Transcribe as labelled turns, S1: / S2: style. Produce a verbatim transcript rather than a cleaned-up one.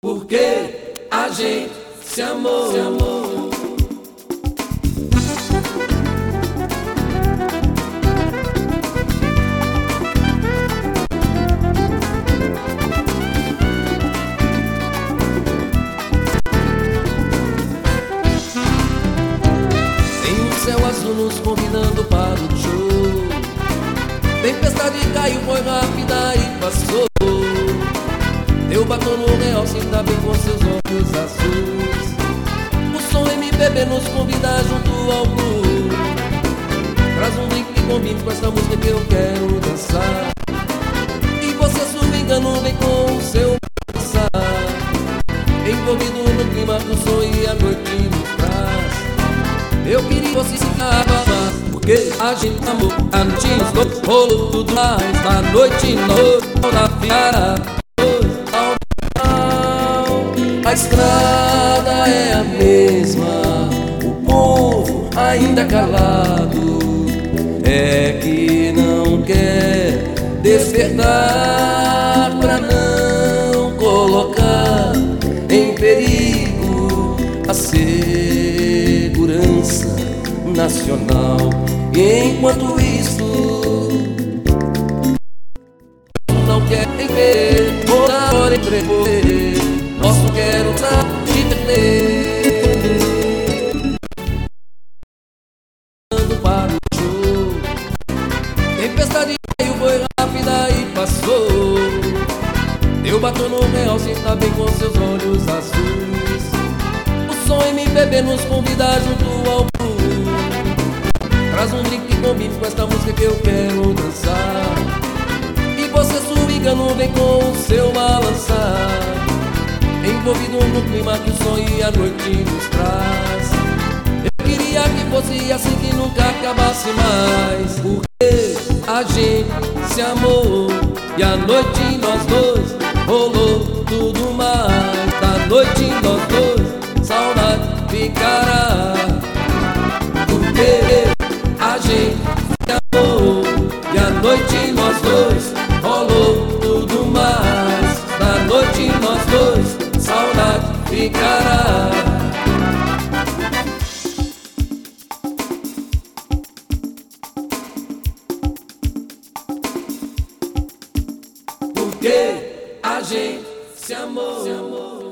S1: Porque a gente se amou, se amou. Tem um céu azul nos convidando para o show. Tempestade caiu, foi rápida e passou. Teu batom no real se dá bem com seus olhos azuis. O som M P B nos convida junto ao blues. Traz um drink que combine com essa música que eu quero dançar. E você, se me engano, vem com o seu dançar. Envolvido no clima do som e a noite nos traz. Eu queria que você se acabava, porque a gente amou, a noite nos dois, rolou tudo mais. Da noite nós, na fiara. A estrada é a mesma, o povo ainda calado. É que não quer despertar pra não colocar em perigo a segurança nacional. E enquanto isso não quer ver toda hora entrever. Nosso quero te perder. Para o show. Tempestade caiu, foi rápida e passou. Teu batom no real se tá bem com seus olhos azuis. O som M P B nos convida junto ao blues. Traz um drink que combine com esta música que eu quero dançar. E você, se me engano, vem com o seu balançar. Envolvido no clima que o som e a noite nos traz. Eu queria que fosse assim, que nunca acabasse mais. Porque a gente se amou e a noite nós dois, rolou tudo mais. Da noite nós dois, saudade ficará. Porque a gente se amou e a noite nós dois, rolou tudo mais. Da noite nós dois, saudade ficará. Porque a gente se amou, se amou.